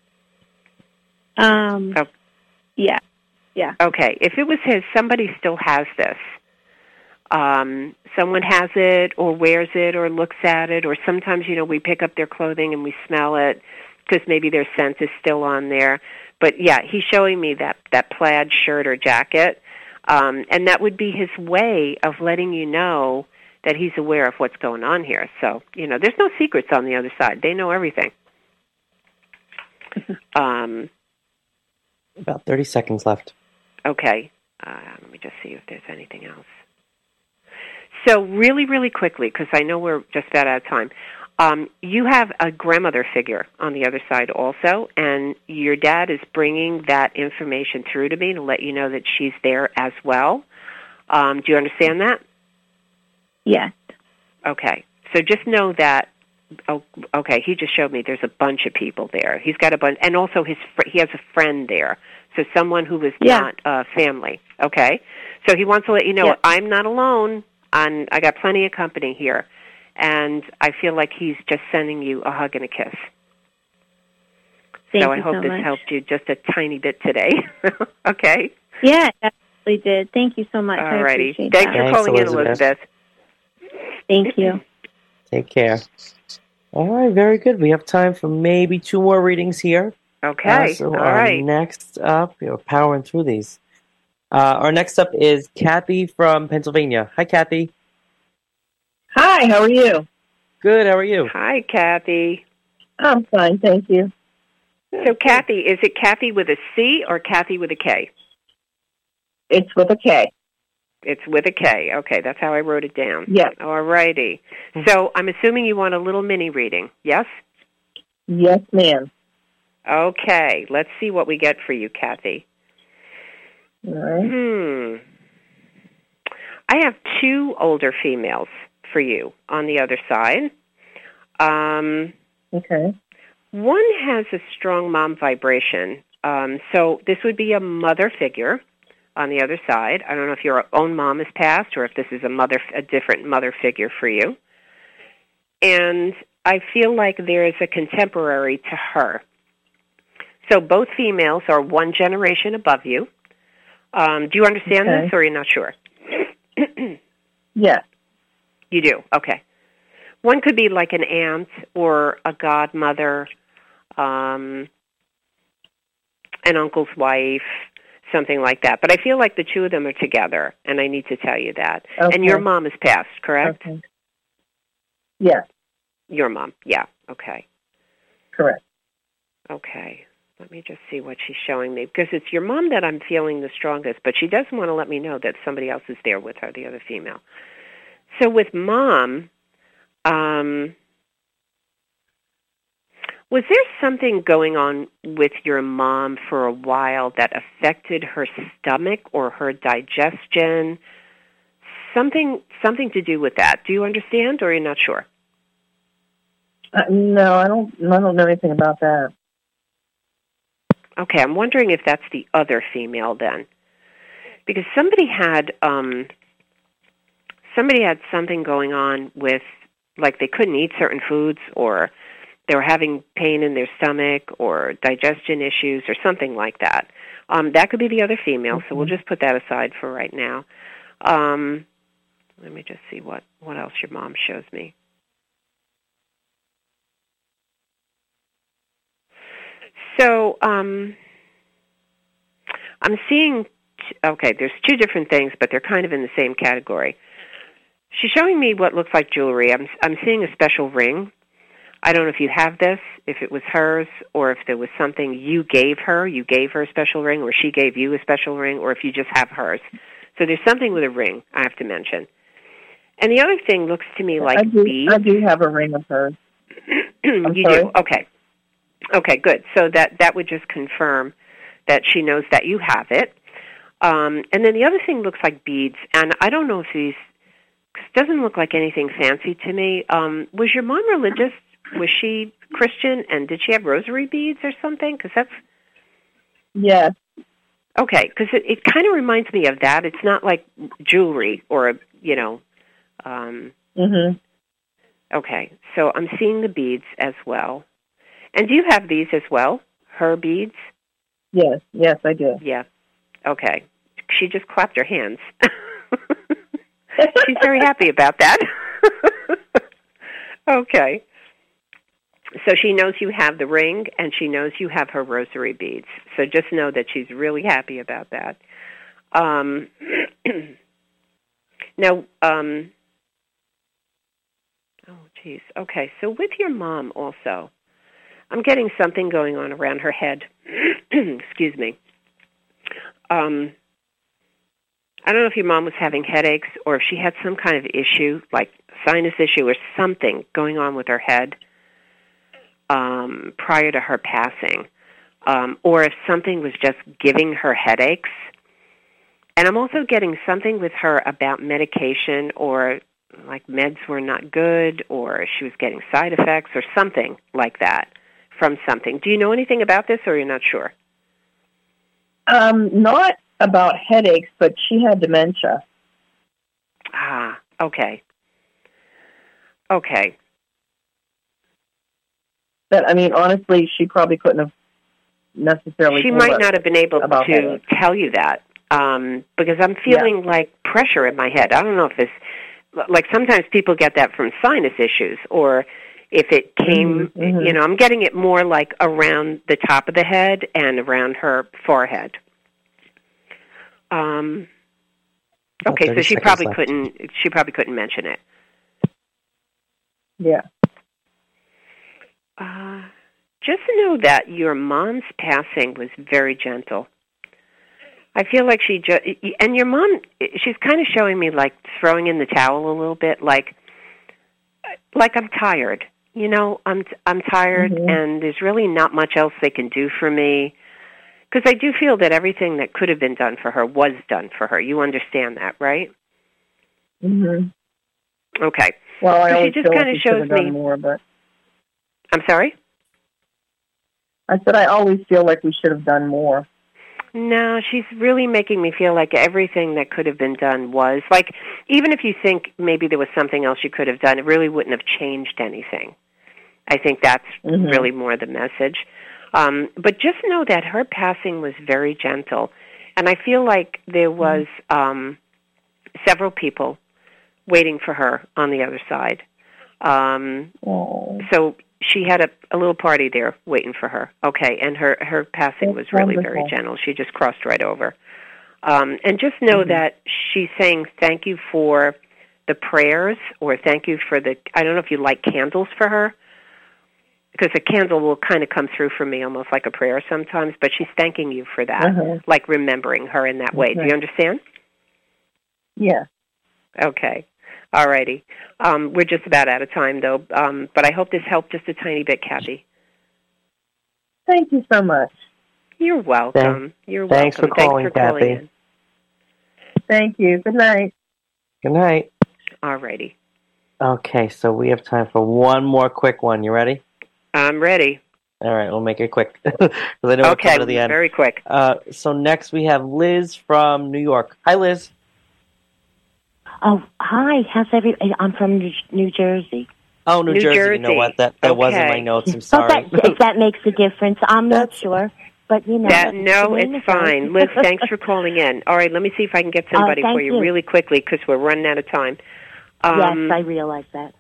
Um. Oh. Yeah, yeah. Okay, if it was his, somebody still has this. Um, someone has it or wears it or looks at it, or sometimes, you know, we pick up their clothing and we smell it because maybe their scent is still on there. But, yeah, he's showing me that, that plaid shirt or jacket, um, and that would be his way of letting you know that he's aware of what's going on here. So, you know, there's no secrets on the other side. They know everything. um About thirty seconds left. Okay. Uh, let me just see if there's anything else. So really, really quickly, because I know we're just about out of time, um, you have a grandmother figure on the other side also, and your dad is bringing that information through to me to let you know that she's there as well. Um, do you understand that? Yes. Okay. So just know that, oh, okay, he just showed me there's a bunch of people there. He's got a bunch, and also his fr- he has a friend there. So someone who is yeah. not uh, family, okay? So he wants to let you know, yeah. I'm not alone. I'm, I got plenty of company here. And I feel like he's just sending you a hug and a kiss. Thank so I you hope so this much. helped you just a tiny bit today. Okay? Yeah, it absolutely did. Thank you so much. All I righty. appreciate Thanks that. for Thanks, calling Elizabeth. in, Elizabeth. Thank you. Take care. All right, very good. We have time for maybe two more readings here. Okay. Uh, so All our right. next up, we're powering through these. Uh, our next up is Kathy from Pennsylvania. Hi, Kathy. Hi, how are you? Good. How are you? Hi, Kathy. I'm fine, thank you. So, Kathy, is it Kathy with a C or Kathy with a K? It's with a K. It's with a K. Okay, that's how I wrote it down. Yes. All righty. So I'm assuming you want a little mini reading, yes? Yes, ma'am. Okay, let's see what we get for you, Kathy. All right. Hmm. I have two older females for you on the other side. Um, Okay. one has a strong mom vibration. Um, so this would be a mother figure on the other side. I don't know if your own mom has passed or if this is a mother, a different mother figure for you. And I feel like there is a contemporary to her. So both females are one generation above you. Um, do you understand Okay. this, or you're not sure? Yes. You do? Okay. One could be like an aunt or a godmother, um, an uncle's wife, something like that. But I feel like the two of them are together, and I need to tell you that. Okay. And your mom is passed, correct? Okay. Yes, Your mom, yeah. Okay. correct. Okay. Let me just see what she's showing me. Because it's your mom that I'm feeling the strongest, but she doesn't want to let me know that somebody else is there with her, the other female. So with mom, um, Was there something going on with your mom for a while that affected her stomach or her digestion? Something something to do with that. Do you understand, or you're not sure? Uh, no, I don't. I don't know anything about that. Okay, I'm wondering if that's the other female then, because somebody had um, somebody had something going on with, like they couldn't eat certain foods, or they were having pain in their stomach, or digestion issues, or something like that. Um, that could be the other female. Mm-hmm. So we'll just put that aside for right now. Um, let me just see what what else your mom shows me. So um, I'm seeing, t- okay, there's two different things, but they're kind of in the same category. She's showing me what looks like jewelry. I'm I'm seeing a special ring. I don't know if you have this, if it was hers, or if there was something you gave her. You gave her a special ring, or she gave you a special ring, or if you just have hers. So there's something with a ring I have to mention. And the other thing looks to me like I do, beads. I do have a ring of hers. You sorry? do? Okay. Okay, good. So that, that would just confirm that she knows that you have it. Um, and then the other thing looks like beads, and I don't know if these, cause it doesn't look like anything fancy to me. Um, was your mom religious? Was she Christian, and did she have rosary beads or something? Because that's... Yes. Okay, because it, it kind of reminds me of that. It's not like jewelry or, you know... Um, mm-hmm. Okay, so I'm seeing the beads as well. And do you have these as well, her beads? Yes, yes, I do. Yeah. Okay. She just clapped her hands. She's very happy about that. Okay. So she knows you have the ring, and she knows you have her rosary beads. So just know that she's really happy about that. Um, now, um, oh, geez. Okay, so with your mom also, I'm getting something going on around her head. Excuse me. Um, I don't know if your mom was having headaches or if she had some kind of issue, like sinus issue or something going on with her head um, prior to her passing, um, or if something was just giving her headaches. And I'm also getting something with her about medication, or like meds were not good, or she was getting side effects or something like that from something. Do you know anything about this, or you're not sure? Um, not about headaches, but she had dementia. Ah, okay. Okay. But, I mean, honestly, she probably couldn't have necessarily... She might not have been able to headaches. tell you that, um, because I'm feeling yeah. like pressure in my head. I don't know if this... Like, sometimes people get that from sinus issues, or if it came, mm-hmm. you know, I'm getting it more like around the top of the head and around her forehead. Um, okay, so she probably left. couldn't, she probably couldn't mention it. Yeah. Uh, just know that your mom's passing was very gentle. I feel like she just, and your mom, she's kind of showing me like throwing in the towel a little bit, like, like I'm tired. You know, I'm I'm tired, mm-hmm. and there's really not much else they can do for me. Because I do feel that everything that could have been done for her was done for her. You understand that, right? Mm-hmm. Okay. Well, I so always she just feel kind like of we shows should have me. done more, but I'm sorry? I said I always feel like we should have done more. No, she's really making me feel like everything that could have been done was. Like, even if you think maybe there was something else you could have done, it really wouldn't have changed anything. I think that's mm-hmm. really more the message. Um, but just know that her passing was very gentle. And I feel like there was um, several people waiting for her on the other side. Um, so she had a, a little party there waiting for her. Okay, and her, her passing That's was really wonderful. very gentle. She just crossed right over. Um, and just know mm-hmm. that she's saying thank you for the prayers, or thank you for the, I don't know if you like candles for her, because a candle will kind of come through for me almost like a prayer sometimes, but she's thanking you for that, uh-huh. like remembering her in that way. Okay. Do you understand? Yeah. Okay. All righty. Um, we're just about out of time, though, um, but I hope this helped just a tiny bit, Kathy. Thank you so much. You're welcome. You're Thanks welcome. for calling, Thanks for calling Kathy. in. Thank you. Good night. Good night. All righty. Okay, so we have time for one more quick one. You ready? I'm ready. All right, we'll make it quick because I know we're Okay, coming to the end. very quick. Uh, so next we have Liz from New York. Hi, Liz. Oh, hi. How's every? I'm from New, New Jersey. Oh, New, New Jersey. Jersey. You know what? That that was in my Okay. notes. I'm Oh, sorry. that, if that makes a difference, I'm not That's- sure. But, you know. That, the no, name it's is right. fine. Liz, thanks for calling in. All right, let me see if I can get somebody Oh, thank for you, you. really quickly because we're running out of time. Um, Yes, I realize that.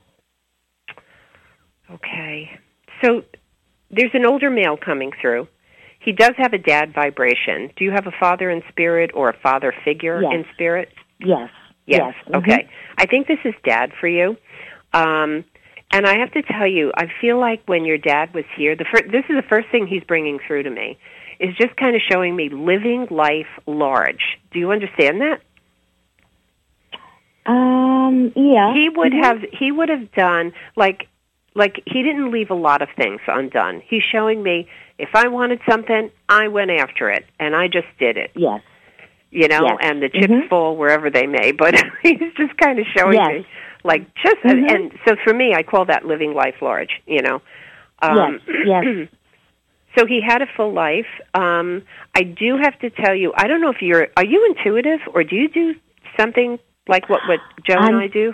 Okay. So there's an older male coming through. He does have a dad vibration. Do you have a father in spirit or a father figure Yes. in spirit? Yes. Yes. Mhm. Okay. I think this is dad for you. Um, and I have to tell you, I feel like when your dad was here, the fir- this is the first thing he's bringing through to me, is just kind of showing me living life large. Do you understand that? Um, yeah. He would Mhm. have he would have done like like he didn't leave a lot of things undone. He's showing me if I wanted something, I went after it and I just did it. Yes. You know, Yes. and the chips Mhm. fall wherever they may, but he's just kind of showing Yes. me like just Mhm. and so for me I call that living life large, you know. Um Yes. Yes. So he had a full life. Um I do have to tell you, I don't know if you're are you intuitive or do you do something like what what Joe and I'm- I do?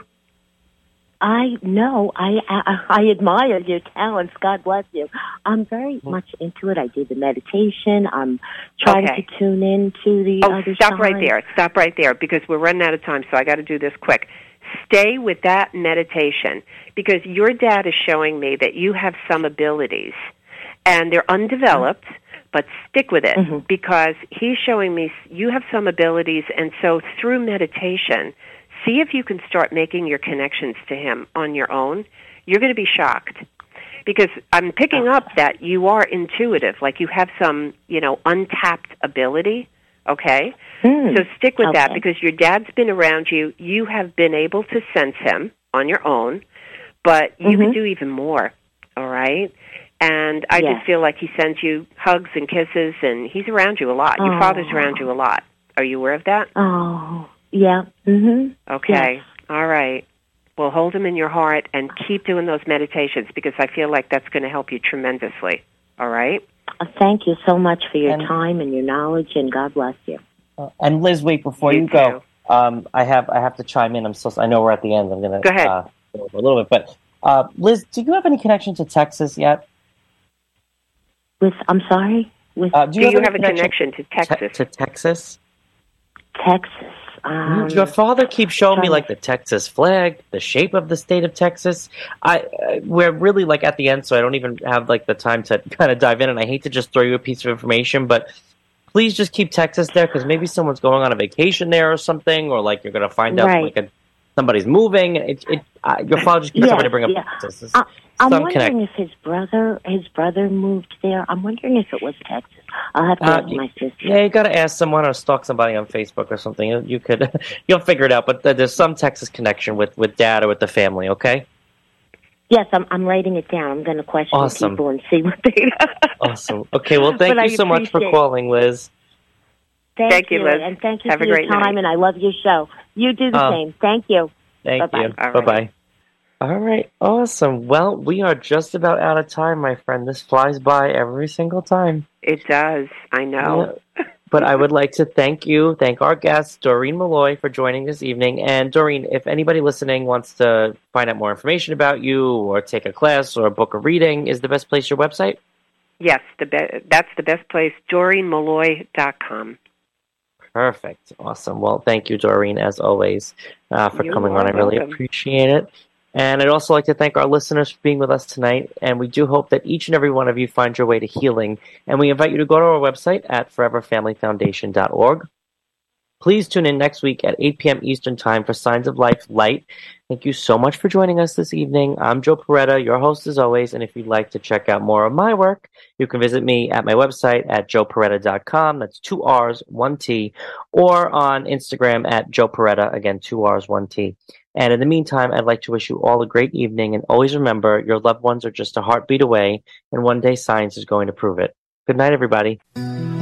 I know. I, I I admire your talents. God bless you. I'm very much into it. I do the meditation. I'm trying Okay. to tune in to the Oh, other stop side. right there. Stop right there because we're running out of time, so I got to do this quick. Stay with that meditation because your dad is showing me that you have some abilities and they're undeveloped, but stick with it Mhm. because he's showing me you have some abilities and so through meditation, see if you can start making your connections to him on your own. You're going to be shocked because I'm picking up that you are intuitive, like you have some, you know, untapped ability, okay? Hmm. So stick with that Okay. because your dad's been around you. You have been able to sense him on your own, but you Mhm. can do even more, all right? And I Yes. just feel like he sends you hugs and kisses, and he's around you a lot. Your Oh. father's around you a lot. Are you aware of that? Oh, yeah. Mhm. Okay. Yes. All right. Well, hold him in your heart and keep doing those meditations because I feel like that's going to help you tremendously. All right? Uh, thank you so much for your And- time and your knowledge, and God bless you. Uh, and Liz, wait before You you, go. Um, I have I have to chime in. I'm so I know we're at the end. I'm gonna Go ahead. Uh, go over a little bit, but uh, Liz, do you have any connection to Texas yet? With, I'm sorry, with Uh, do Do you any have a connection to te- Texas? to Texas? Texas. Um, Your father keeps showing me trying like the Texas flag, the shape of the state of Texas. I uh, we're really like at the end, so I don't even have like the time to kind of dive in. And I hate to just throw you a piece of information, but please just keep Texas there because maybe someone's going on a vacation there or something, or like you're going to find out Right. like a, somebody's moving. It, it uh, your father just keeps Yeah, somebody to bring up yeah. Texas. There's I, I'm some wondering connection. if his brother, his brother moved there. I'm wondering if it was Texas. I'll have to Uh, ask my sister. Yeah, you got to ask someone or stalk somebody on Facebook or something. You, you could, you'll figure it out. But th- there's some Texas connection with, with dad or with the family. Okay. Yes, I'm. I'm writing it down. I'm going to question Awesome. people and see what they. Awesome. Okay. Well, thank But I you so much for appreciate- calling, Liz. Thank, Thank you, Liz. and thank you Have for a your great time. night. And I love your show. You do the Oh. same. Thank you. Thank Bye-bye. you. All Bye right. bye. All right. Awesome. Well, we are just about out of time, my friend. This flies by every single time. It does. I know. Yeah. But I would like to thank you, thank our guest, Doreen Malloy, for joining this evening. And Doreen, if anybody listening wants to find out more information about you or take a class or book a reading, is the best place your website? Yes, the be- that's the best place, doreen malloy dot com. Perfect. Awesome. Well, thank you, Doreen, as always, uh, for You coming are on. I really welcome. appreciate it. And I'd also like to thank our listeners for being with us tonight. And we do hope that each and every one of you find your way to healing. And we invite you to go to our website at forever family foundation dot org. Please tune in next week at eight p.m. Eastern Time for Signs of Life Light. Thank you so much for joining us this evening. I'm Joe Peretta, your host as always. And if you'd like to check out more of my work, you can visit me at my website at joe peretta dot com. That's two R's, one T. Or on Instagram at Joe Peretta, again, two R's, one T. And in the meantime, I'd like to wish you all a great evening. And always remember, your loved ones are just a heartbeat away. And one day science is going to prove it. Good night, everybody.